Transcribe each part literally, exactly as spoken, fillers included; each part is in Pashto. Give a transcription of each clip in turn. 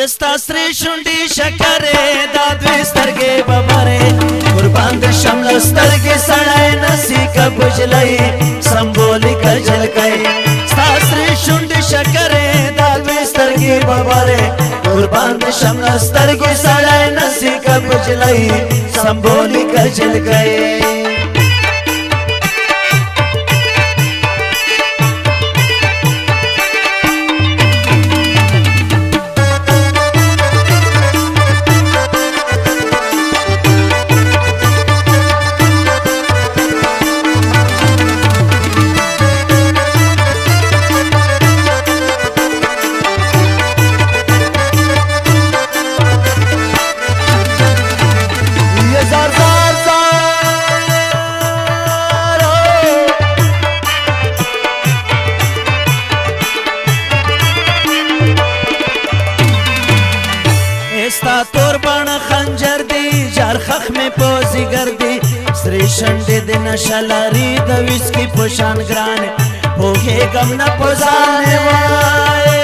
یستا سری شونډي شکرې دا دوی سترګې ببرې قربان د شمل سترګې سړی نسی کا بجلۍ سمبولیک جلکۍ ستا سری شونډي شکرې دا دوی سترګې ببرې قربان د شمل سترګې سړی نسی کا بجلۍ سمبولیک جلکۍ ستا تور بان خنجر دی جار خخ میں پوزی گردی سری شنڈی دی نشلاری دا ویسکی پوشان گرانے ہوگے گم نا پوزانے وائے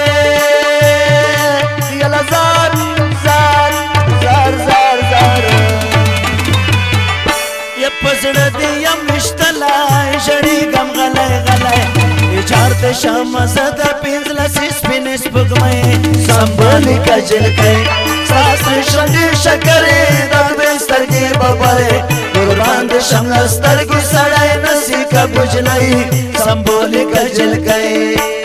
یلا زار زار زار زار زار یا پزڑ دی یا مشتلائی جڑی گم غلائے غلائے جار دی شام زدہ پینزلا سیس پینس بگمائے سنبولی کا جلکائے ساسر شنڈی شکرې دا دوی سترګې ببرې قربان د شمله سترګې سړی نسی که بجلۍ سمبولیک جلکۍ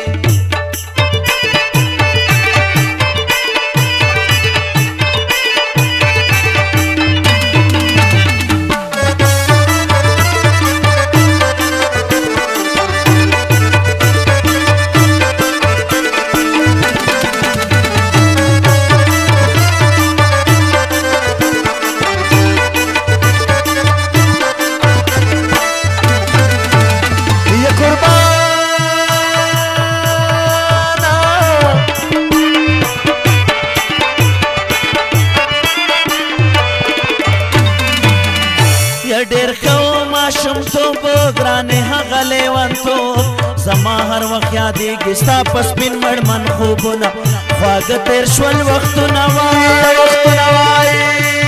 ډېر ښه ماشوم توب ګرانې هغه لیونتوب زما هر وخت یادېږي ستا په سپین مړمن خوبونه خواږه تېر شول وختونه وایي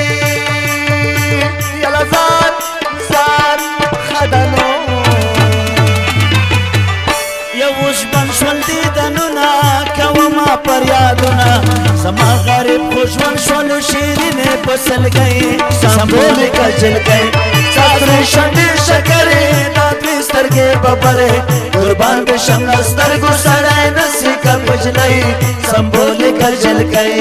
یله ځان ځان خدنو یو ژبن شول دیدنونه کومه پریادونه زما غریب خو ژوند شولو شیرینې په سلګۍ سمبولیک جلکۍ ساسر شنڈی شکرې دا دوی سترګې ببرې قربان د شمله سترګو سړی نسی که بجلۍ سمبولیک جلکۍ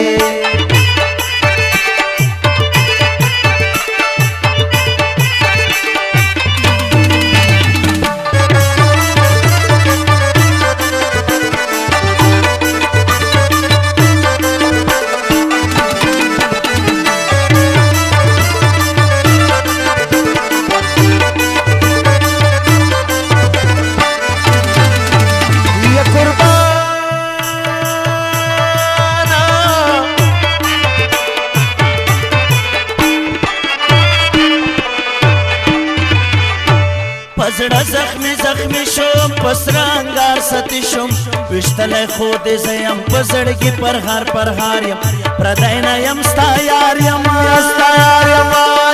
زړه زخمی زخمی شوم په سره انګار ستی شوم ویشتلی خو دې زه یم په زړګي پرهار پرهار یم پردی نه یم ستا یار یم ستا یار یم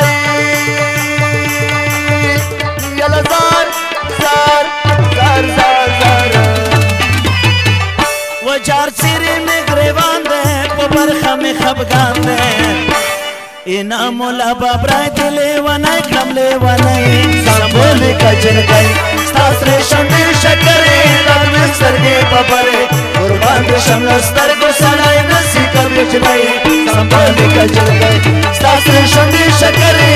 یله زار زار زار زار زار و جار څیرې مې ګریوان دی په برخه مې خفګان دی اینا مولا بابرای دی لیونی کړم لیونی سمبولیک جلکۍ ستا سرې شونډې شکرې دا دوی سترګې ببرې قربان د شمله سترګو سړی نسی که بجلۍ سمبولیک جلکۍ ستا سرې شونډې شکرې